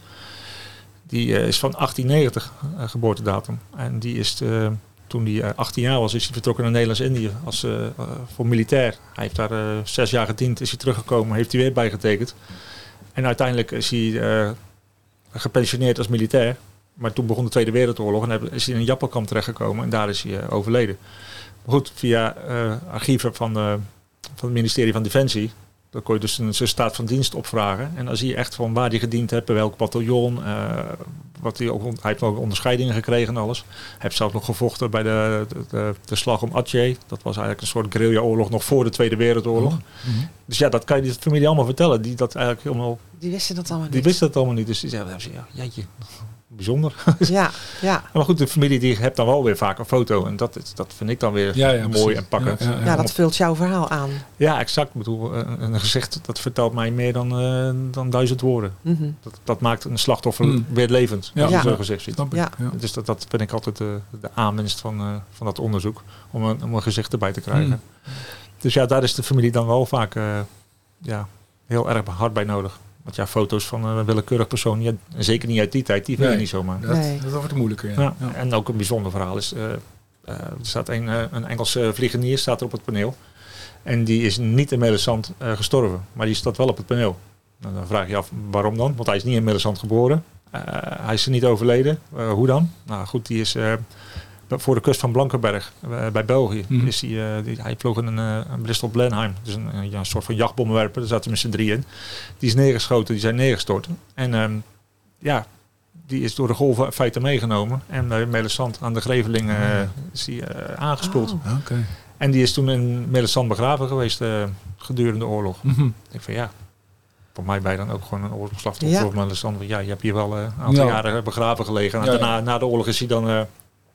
Die uh, is van achttien negentig uh, geboortedatum. En die is... Uh, Toen hij uh, achttien jaar was, is hij vertrokken naar Nederlands-Indië als, uh, uh, voor militair. Hij heeft daar uh, zes jaar gediend, is hij teruggekomen, heeft hij weer bijgetekend. En uiteindelijk is hij uh, gepensioneerd als militair. Maar toen begon de Tweede Wereldoorlog en is hij in een Japankamp terechtgekomen en daar is hij uh, overleden. Maar goed, via uh, archieven van, uh, van het ministerie van Defensie, dan kon je dus een, zijn staat van dienst opvragen. En dan zie je echt van waar hij gediend heeft, bij welk bataljon. Uh, wat hij, ook, hij heeft ook onderscheidingen gekregen en alles. Hij heeft zelfs nog gevochten bij de, de, de, de slag om Aceh. Dat was eigenlijk een soort guerrilla-oorlog nog voor de Tweede Wereldoorlog. Mm-hmm. Dus ja, dat kan je de familie allemaal vertellen. Die dat eigenlijk helemaal... Die wisten dat allemaal niet. Die wisten dat allemaal niet. Dus die zeiden, ja, jeetje, bijzonder. Ja, ja. Maar goed, de familie die hebt dan wel weer vaak een foto. En dat, dat vind ik dan weer ja, ja, mooi precies. En pakkend. Ja, ja, ja. ja, dat vult jouw verhaal aan. Ja, exact. Ik bedoel, een, een gezicht, dat vertelt mij meer dan, uh, dan duizend woorden. Mm-hmm. Dat, dat maakt een slachtoffer mm. weer levend. Ja. Als je Ja. zo'n gezicht ziet. Ja. Ja. Dus dat, dat vind ik altijd de, de aanwinst van, uh, van dat onderzoek. Om een, om een gezicht erbij te krijgen. Mm. Dus ja, daar is de familie dan wel vaak uh, ja, heel erg hard bij nodig. Want ja, foto's van een willekeurig persoon, ja, zeker niet uit die tijd, die vind je nee, niet zomaar. Dat, nee. dat wordt moeilijker. Ja. Ja. Ja. En ook een bijzonder verhaal is, uh, uh, er staat een, uh, een Engelse vliegenier staat er op het paneel. En die is niet in Melisande uh, gestorven, maar die staat wel op het paneel. Nou, dan vraag je je af, waarom dan? Want hij is niet in Melisande geboren. Uh, hij is er niet overleden. Uh, hoe dan? Nou goed, die is... Uh, voor de kust van Blankenberg, uh, bij België, mm. is hij, uh, die, hij vloog een, uh, een Bristol Blenheim. Dus een, een, ja, een soort van jachtbommenwerper, daar zaten we met z'n drieën in. Die is neergeschoten, die zijn neergestort. En um, ja, die is door de golven in feite meegenomen. En bij Melisande aan de Greveling uh, is die uh, aangespoeld. Oh, okay. En die is toen in Melisande begraven geweest uh, gedurende de oorlog. Mm-hmm. Ik denk van ja, voor mij ben je dan ook gewoon een oorlogsslachtoffer ja. of Melisande. Ja, je hebt hier wel uh, een aantal ja. jaren begraven gelegen. En ja, daarna, ja. na de oorlog is hij dan... Uh,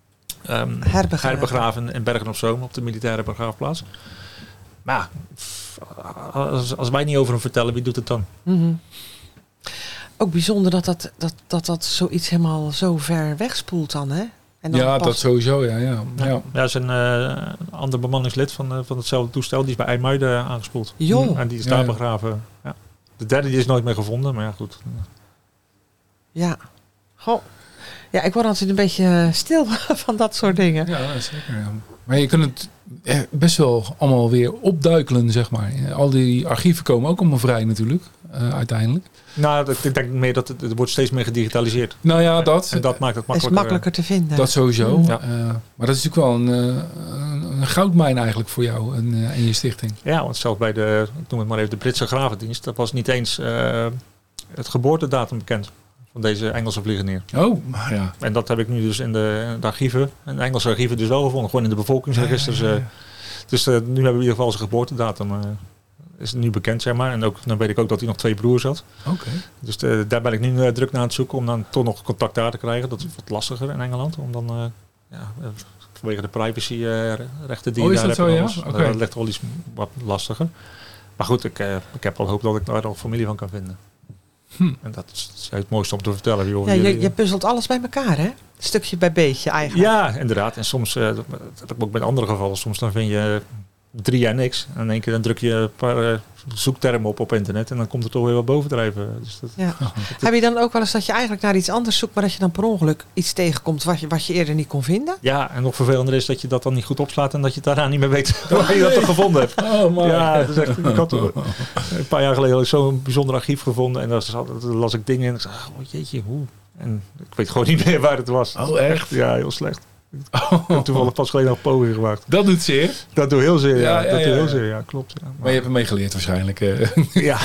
Um, herbegraven. herbegraven in Bergen op Zoom op de militaire begraafplaats. Maar als, als wij niet over hem vertellen, wie doet het dan? Mm-hmm. Ook bijzonder dat dat, dat, dat dat zoiets helemaal zo ver wegspoelt dan, hè? En dan ja, pas... dat sowieso, ja. Ja, ja. ja. ja zijn uh, een ander bemanningslid van, uh, van hetzelfde toestel, die is bij IJmuiden aangespoeld. Jo. En die is daar ja, ja. begraven. Ja. De derde die is nooit meer gevonden, maar ja, goed. Ja. Goh. Ja, ik word altijd een beetje stil van dat soort dingen. Ja, zeker. Ja. Maar je kunt het best wel allemaal weer opduikelen, zeg maar. Al die archieven komen ook allemaal vrij natuurlijk, uh, uiteindelijk. Nou, ik denk meer dat het, het wordt steeds meer gedigitaliseerd. Nou ja, dat. En dat maakt het makkelijker. Het is makkelijker te vinden. Dat sowieso. Ja. Uh, maar dat is natuurlijk wel een, een, een goudmijn eigenlijk voor jou en, uh, en je stichting. Ja, want zelfs bij de, ik noem het maar even, de Britse gravendienst, dat was niet eens uh, het geboortedatum bekend. Van deze Engelse vliegenier. Oh, maar ja. En dat heb ik nu dus in de, in de archieven, in de Engelse archieven dus wel gevonden. Gewoon in de bevolkingsregisters. Ja, ja, ja. Dus uh, nu hebben we in ieder geval zijn geboortedatum. Uh, is nu bekend, zeg maar. En ook, dan weet ik ook dat hij nog twee broers had. Oké. Okay. Dus uh, daar ben ik nu uh, druk naar aan het zoeken om dan toch nog contact daar te krijgen. Dat is wat lastiger in Engeland. Om dan, uh, ja, vanwege de privacy uh, rechten die oh, je daar hebt. Zo, ja? Okay. Dat ligt wel iets wat lastiger. Maar goed, ik, uh, ik heb wel hoop dat ik daar nog familie van kan vinden. Hm. En dat is het mooiste om te vertellen. Joh, ja, je, je puzzelt alles bij elkaar, hè? Stukje bij beetje eigenlijk. Ja, inderdaad. En soms, uh, dat heb ik ook met andere gevallen, soms dan vind je drie jaar niks. En in één keer dan druk je een paar uh, zoektermen op op internet en dan komt er toch weer wat bovendrijven. Dus dat, ja. dat, heb je dan ook wel eens dat je eigenlijk naar iets anders zoekt, maar dat je dan per ongeluk iets tegenkomt wat je, wat je eerder niet kon vinden? Ja, en nog vervelender is dat je dat dan niet goed opslaat en dat je daarna niet meer weet waar oh, je dat toch gevonden hebt. Oh, man. Ja, dat is echt, ik had een paar jaar geleden zo'n bijzonder archief gevonden en daar las ik dingen in en ik zei, oh jeetje, hoe? En ik weet gewoon niet meer waar het was. Oh, echt? Ja, heel slecht. Oh. Ik heb toevallig pas geleden nog poging gemaakt. Dat doet zeer? Dat doet heel zeer, ja. ja, ja dat ja, doet heel ja. zeer, ja. Klopt. Ja. Maar, maar je hebt hem meegeleerd waarschijnlijk. Uh. Ja,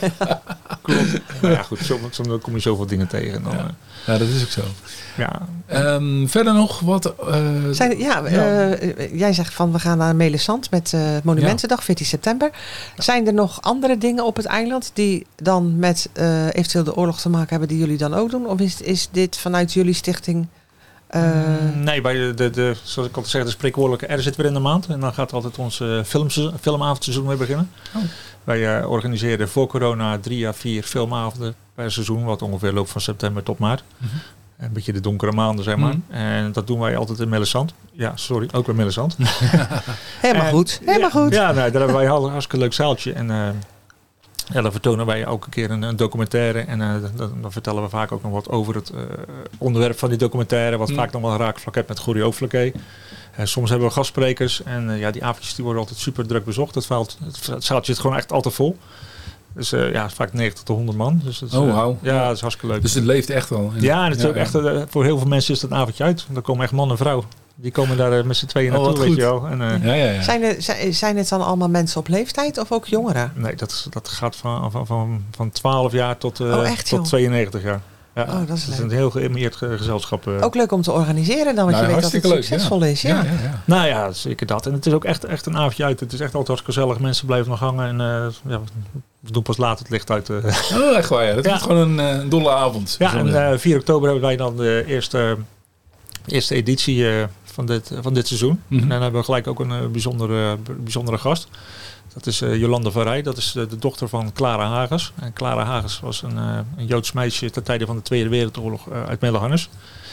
klopt. Maar ja, goed, soms so, so, kom je zoveel dingen tegen. Dan, ja. ja, dat is ook zo. Ja. Um, verder nog wat... Uh, Zijn, ja, ja. Uh, jij zegt van we gaan naar Melisande met uh, Monumentendag, ja. veertien september. Ja. Zijn er nog andere dingen op het eiland die dan met uh, eventueel de oorlog te maken hebben die jullie dan ook doen? Of is, is dit vanuit jullie stichting Uh, nee, bij de, de, de, zoals ik altijd zeg, de spreekwoordelijke R zit weer in de maand. En dan gaat altijd ons uh, filmse, filmavondseizoen weer beginnen. Oh. Wij uh, organiseren voor corona drie à vier filmavonden per seizoen. Wat ongeveer loopt van september tot maart. Mm-hmm. Een beetje de donkere maanden, zeg maar. Mm-hmm. En dat doen wij altijd in Millesand. Ja, sorry, ook in Millesand. Helemaal en, goed, helemaal ja, goed. Ja, nou, daar hebben wij een hartstikke leuk zaaltje. En uh, ja, dan vertonen wij elke keer een, een documentaire. En uh, dan, dan vertellen we vaak ook nog wat over het uh, onderwerp van die documentaire. Wat mm. vaak nog wel een raakvlak heeft met Goeree Overflakkee. Uh, soms hebben we gastsprekers. En uh, ja, die avondjes die worden altijd super druk bezocht. Het, valt, het zaaltje zit gewoon echt altijd vol. Dus uh, ja, vaak negentig tot honderd man. Dus dat is, oh, wow. Uh, ja, dat is hartstikke leuk. Dus het leeft echt al. Ja, en het is ja, ook ja. echt, uh, voor heel veel mensen is dat een avondje uit. Dan komen echt man en vrouw. Die komen daar uh, met z'n tweeën naartoe, oh, weet je wel. En, uh, ja, ja, ja. Zijn, er, zijn het dan allemaal mensen op leeftijd of ook jongeren? Nee, dat, is, dat gaat van, van, van, van twaalf jaar tot, uh, oh, echt, tot tweeënnegentig jaar. Ja, oh, dat is, is een heel geïnteresseerd gezelschap. Uh. Ook leuk om te organiseren dan, want nou, je weet dat het leuk, succesvol ja. is. Ja. Ja, ja, ja. Nou ja, zeker dat. En het is ook echt, echt een avondje uit. Het is echt altijd hartstikke gezellig. Mensen blijven nog hangen. En uh, ja, we doen pas later het licht uit. Uh. Oh, echt waar. Ja. Dat ja. is gewoon een uh, dolle avond. Ja, en uh, vier oktober hebben wij dan de eerste, eerste editie uh, van, dit, van dit seizoen. Mm-hmm. En dan hebben we gelijk ook een uh, bijzondere, bijzondere gast. Dat is uh, Jolanda van Rij, dat is uh, de dochter van Clara Hagers. En Clara Hagers was een, uh, een Joods meisje ten tijde van de Tweede Wereldoorlog uh, uit Melleharnes.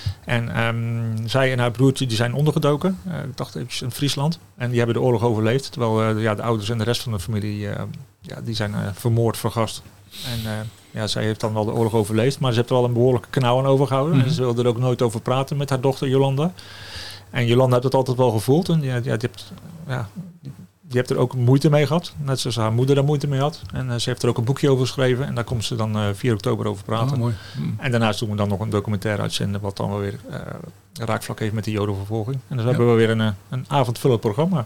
En um, zij en haar broertje die zijn ondergedoken, uh, ik dacht eventjes in Friesland. En die hebben de oorlog overleefd, terwijl uh, de, ja, de ouders en de rest van de familie uh, ja, die zijn uh, vermoord, vergast. En uh, ja, zij heeft dan wel de oorlog overleefd, maar ze heeft er wel een behoorlijke knauw aan overgehouden. Mm-hmm. En ze wilde er ook nooit over praten met haar dochter Jolanda. En Jolanda heeft het altijd wel gevoeld. En ja, die, heeft, ja, die heeft er ook moeite mee gehad. Net zoals haar moeder daar moeite mee had. En uh, ze heeft er ook een boekje over geschreven. En daar komt ze dan uh, vier oktober over praten. Oh, mooi. Mm. En daarnaast doen we dan nog een documentaire uitzenden. Wat dan wel weer uh, raakvlak heeft met de jodenvervolging. En dan ja. hebben we weer een, een avondvullend programma.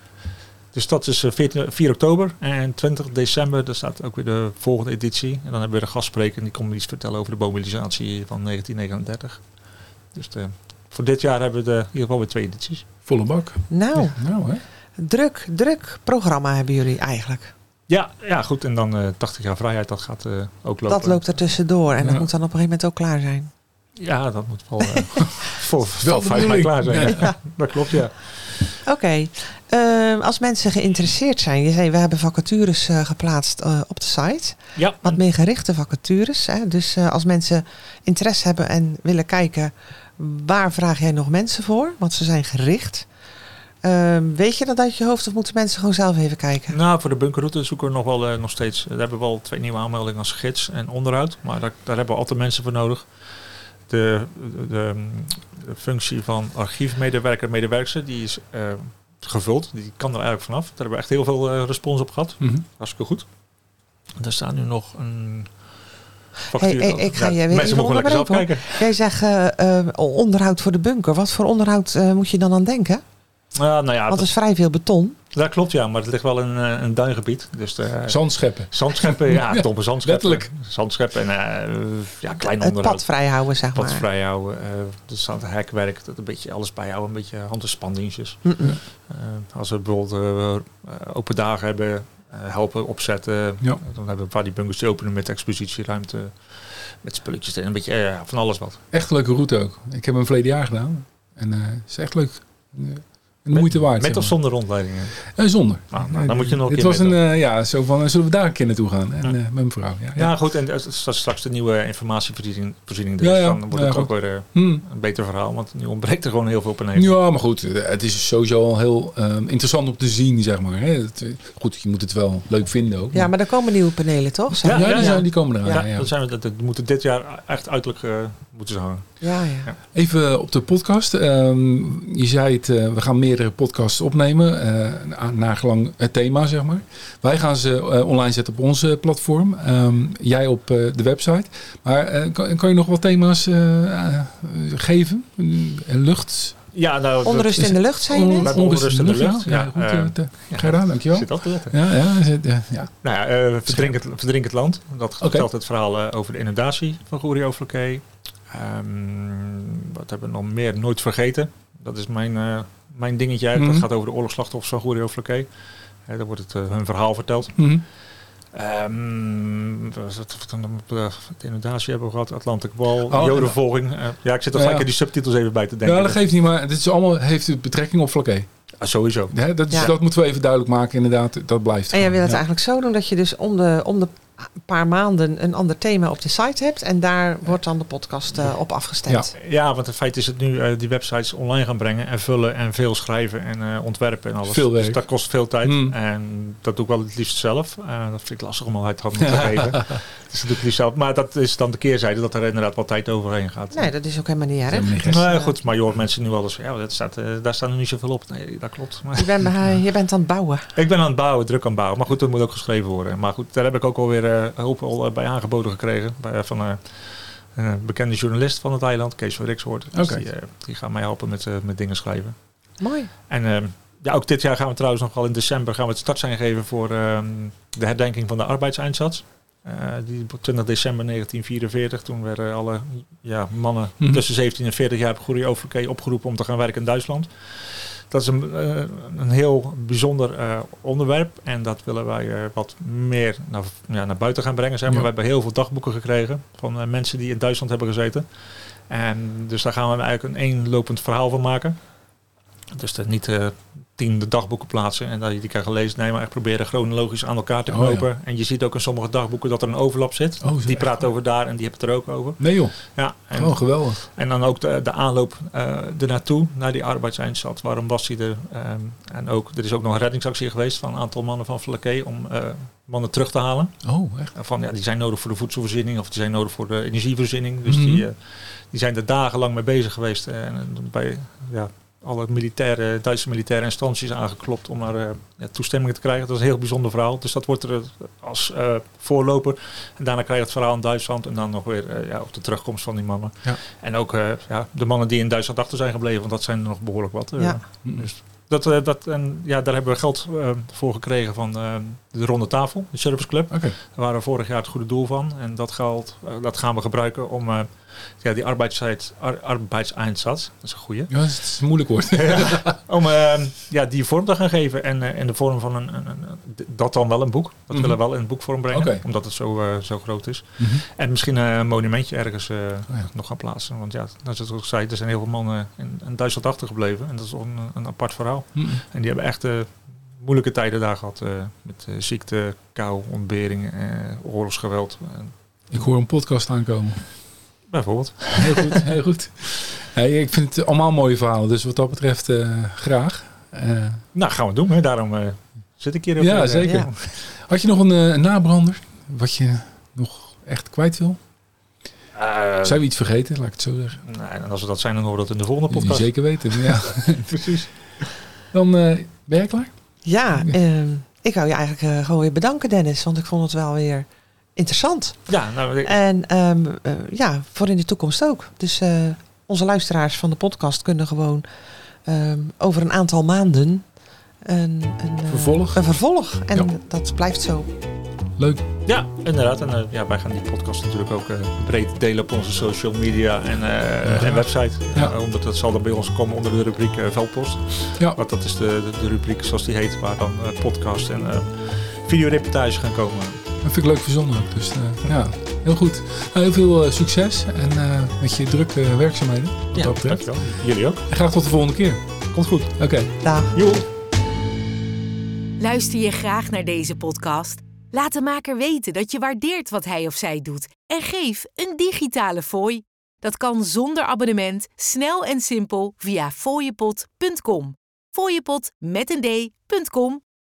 Dus dat is uh, vier oktober. En twintig december, daar staat ook weer de volgende editie. En dan hebben we weer een gastspreker. En die komt iets vertellen over de mobilisatie van negentien negenendertig. Dus de, voor dit jaar hebben we de, in ieder geval weer twee edities. Volle bak. Nou, ja, nou hè. Druk, druk programma hebben jullie eigenlijk. Ja, ja goed. En dan uh, tachtig jaar vrijheid, dat gaat uh, ook lopen. Dat loopt er tussendoor. En ja. dat moet dan op een gegeven moment ook klaar zijn. Ja, dat moet wel uh, voor vijf mei klaar zijn. Ja. Ja, dat klopt, ja. Oké. Okay. Uh, als mensen geïnteresseerd zijn. Je zei, we hebben vacatures uh, geplaatst uh, op de site. Ja. Wat meer gerichte vacatures. Hè? Dus uh, als mensen interesse hebben en willen kijken, waar vraag jij nog mensen voor? Want ze zijn gericht. Uh, weet je dat uit je hoofd of moeten mensen gewoon zelf even kijken? Nou, voor de bunkerroute zoeken we nog wel uh, nog steeds. Daar hebben we wel twee nieuwe aanmeldingen als gids en onderhoud. Maar daar, daar hebben we altijd mensen voor nodig. De, de, de, de functie van archiefmedewerker, medewerkster, die is uh, gevuld. Die kan er eigenlijk vanaf. Daar hebben we echt heel veel uh, respons op gehad. Mm-hmm. Hartstikke goed. En er staat nu nog een... Hey, hey, ik ga ja, je mensen mogen lekker zelf kijken. Jij zegt uh, uh, onderhoud voor de bunker. Wat voor onderhoud uh, moet je dan aan denken? Uh, nou ja, Want er is vrij veel beton. Dat klopt, ja, maar het ligt wel in uh, een duingebied. Dus de, zandscheppen. Zandscheppen, ja, ja domme zandscheppen. Letterlijk. Zandscheppen en uh, ja, klein het onderhoud. pad vrij houden, zeg maar. Het pad vrij houden. Uh, er staat hekwerk, dat een beetje alles bijhouden. Een beetje hand- en spandienstjes. Uh, als we bijvoorbeeld uh, open dagen hebben, uh, helpen opzetten. Ja. Dan hebben we een paar die bunkers openen met expositieruimte. Met spulletjes en een beetje uh, van alles wat. Echt een leuke route ook. Ik heb hem verleden jaar gedaan. En het uh, is echt leuk. Een moeite waard. Met of zonder rondleidingen? Uh, zonder. Nou, nou, dan moet je nog een Het was een, uh, ja, zo van, zullen we daar een keer naartoe gaan? En, ja. uh, met mijn vrouw. Ja, ja. ja, goed. En dat is straks de nieuwe informatievoorziening. Dus ja, ja. dan wordt het ja, ook weer uh, hmm. een beter verhaal. Want nu ontbreekt er gewoon heel veel op een Ja, maar goed. Het is sowieso al heel uh, interessant om te zien, zeg maar. Hè. Het, goed, je moet het wel leuk vinden ook. Ja, maar er komen nieuwe panelen, toch? Zo? Ja, ja, die, zijn, die komen eraan. Ja, ja, ja. Dat, zijn we, dat, dat moeten dit jaar echt uiterlijk uh, moeten ze hangen. Ja, ja. Ja. Even op de podcast. Um, je zei het, uh, we gaan meerdere podcasts opnemen. Uh, nagelang het thema, zeg maar. Wij gaan ze uh, online zetten op onze platform. Um, jij op uh, de website. Maar uh, kan, kan je nog wat thema's uh, uh, geven? Uh, lucht... Ja, nou, onrust in de lucht, zei je net? On, onrust in de lucht. Ja, ja, goed. Uh, te, ja. Gerard, dankjewel. Zit dat te letten. Ja, ja, zit, uh, ja. Nou ja, uh, verdrink, het, verdrink het land. Dat okay. vertelt het verhaal uh, over de inundatie van Goeree Overflakkee. Um, wat hebben we nog meer? Nooit vergeten. Dat is mijn, uh, mijn dingetje uit. Mm-hmm. Dat gaat over de oorlogsslachtoffers van Goeree Overflakkee. Uh, daar wordt het, uh, hun verhaal verteld. Mm-hmm. Um, de inundatie hebben we gehad, Atlantic Wall, oh, jodenvolging. Uh, ja, ik zit er ja, gelijk ja. die subtitels even bij te denken. Ja, dat geeft niet, maar het is allemaal, heeft het betrekking op Flaké. Ah, sowieso. Ja, dat, is, ja. dat moeten we even duidelijk maken, inderdaad. Dat blijft. En jij wil het ja. eigenlijk zo doen dat je dus om de, om de paar maanden een ander thema op de site hebt. En daar wordt dan de podcast uh, op afgestemd. Ja. ja, want het feit is het nu uh, die websites online gaan brengen en vullen en veel schrijven en uh, ontwerpen en alles. Veel werk. Dus dat kost veel tijd. Mm. En dat doe ik wel het liefst zelf. Uh, dat vind ik lastig om al uit handen te geven. Dus dat doe ik liefst zelf. Maar dat is dan de keerzijde dat er inderdaad wat tijd overheen gaat. Nee, dat is ook helemaal niet erg. Dus, nou, goed, maar je hoort mensen nu wel eens van, ja, dat staat, uh, daar staat er niet zoveel op. Nee, dat klopt. Maar je, bent, uh, je bent aan het bouwen. Ik ben aan het bouwen, druk aan het bouwen. Maar goed, dat moet ook geschreven worden. Maar goed, daar heb ik ook alweer uh, hulp al uh, bij aangeboden gekregen. Bij, uh, van uh, een bekende journalist van het eiland, Kees van Rixhoort. Dus okay. die, uh, die gaat mij helpen met, uh, met dingen schrijven. Mooi. En uh, ja, ook dit jaar gaan we trouwens nog wel in december gaan we het startsein geven voor uh, de herdenking van de arbeidseinsatz. Uh, die twintig december negentien vierenveertig, toen werden alle ja, mannen mm-hmm. tussen zeventien en veertig jaar op Goeree Overkee opgeroepen om te gaan werken in Duitsland. Dat is een, uh, een heel bijzonder uh, onderwerp en dat willen wij uh, wat meer naar, ja, naar buiten gaan brengen. Zeg maar. Ja. We hebben heel veel dagboeken gekregen van uh, mensen die in Duitsland hebben gezeten. En dus daar gaan we eigenlijk een eenlopend verhaal van maken. Dus dat niet uh, tien de dagboeken plaatsen en dat je die kan gelezen. Nee, maar echt proberen chronologisch aan elkaar te knopen. Oh, ja. En je ziet ook in sommige dagboeken dat er een overlap zit. Oh, die praat over daar en die hebben het er ook over. Nee joh. Ja, en, oh, geweldig. En dan ook de, de aanloop uh, ernaartoe, naar die arbeidseinsatz. Waarom was hij er? Um, en ook, er is ook nog een reddingsactie geweest van een aantal mannen van Flaké om uh, mannen terug te halen. Oh, echt? Van, ja, die zijn nodig voor de voedselvoorziening of die zijn nodig voor de energievoorziening. Dus mm-hmm. die, uh, die zijn er dagenlang mee bezig geweest. Uh, en bij... Ja, alle militaire, Duitse militaire instanties aangeklopt om naar uh, ja, toestemming te krijgen. Dat is een heel bijzonder verhaal. Dus dat wordt er als uh, voorloper. En daarna krijg je het verhaal in Duitsland. En dan nog weer uh, ja, op de terugkomst van die mannen. Ja. En ook uh, ja, de mannen die in Duitsland achter zijn gebleven. Want dat zijn er nog behoorlijk wat. Uh, ja. Dus dat, uh, dat, en, ja, daar hebben we geld uh, voor gekregen van uh, de Ronde Tafel. De Service Club. Okay. Daar waren we vorig jaar het goede doel van. En dat geld uh, dat gaan we gebruiken om... Uh, Ja, die arbeidseinsatz, ar, arbeidseinsatz, dat is een goeie. Ja, dat is een moeilijk woord. ja, om uh, ja, die vorm te gaan geven en uh, in de vorm van een, een, een, dat dan wel een boek. Dat mm-hmm. willen we wel in boekvorm brengen, okay. omdat het zo, uh, zo groot is. Mm-hmm. En misschien uh, een monumentje ergens uh, oh, ja. nog gaan plaatsen. Want ja, dat is ook zei, er zijn heel veel mannen in, in Duitsland achtergebleven en dat is een, een apart verhaal. Mm-hmm. En die hebben echt uh, moeilijke tijden daar gehad uh, met uh, ziekte, kou, ontbering, uh, oorlogsgeweld. Ik hoor een podcast aankomen. Bijvoorbeeld. Heel goed, heel goed. Hey, ik vind het allemaal mooie verhalen, dus wat dat betreft uh, graag. Uh, nou, gaan we doen. Hè. Daarom uh, zit ik hier ook. Ja, zeker. Ja. Had je nog een, uh, een nabrander wat je nog echt kwijt wil? Uh, Zijn we iets vergeten, laat ik het zo zeggen? Nee, en als we dat zijn, dan horen we dat in de volgende podcast. Zeker weten, ja. Precies. Dan uh, ben jij klaar? Ja, uh, ik wou je eigenlijk uh, gewoon weer bedanken, Dennis, want ik vond het wel weer... interessant. Ja, nou, ik... En um, uh, ja, voor in de toekomst ook. Dus uh, onze luisteraars van de podcast kunnen gewoon um, over een aantal maanden een, een vervolg. Een vervolg. En ja. dat blijft zo. Leuk. Ja, inderdaad. En uh, ja, wij gaan die podcast natuurlijk ook uh, breed delen op onze social media en, uh, ja. en website. Ja. Uh, omdat dat zal dan bij ons komen onder de rubriek uh, Veldpost. Ja. Want dat is de, de, de rubriek zoals die heet, waar dan uh, podcast en uh, videoreportages gaan komen. Dat vind ik leuk verzonnen ook. Dus uh, ja, heel goed. Nou, heel veel uh, succes en uh, met je drukke uh, werkzaamheden. Ja, dankjewel. Jullie ook. En graag tot de volgende keer. Komt goed. Oké. Okay. Dag. Jo. Luister je graag naar deze podcast? Laat de maker weten dat je waardeert wat hij of zij doet. En geef een digitale fooi. Dat kan zonder abonnement, snel en simpel via fooiepot punt com. Fooiepot met een d punt com.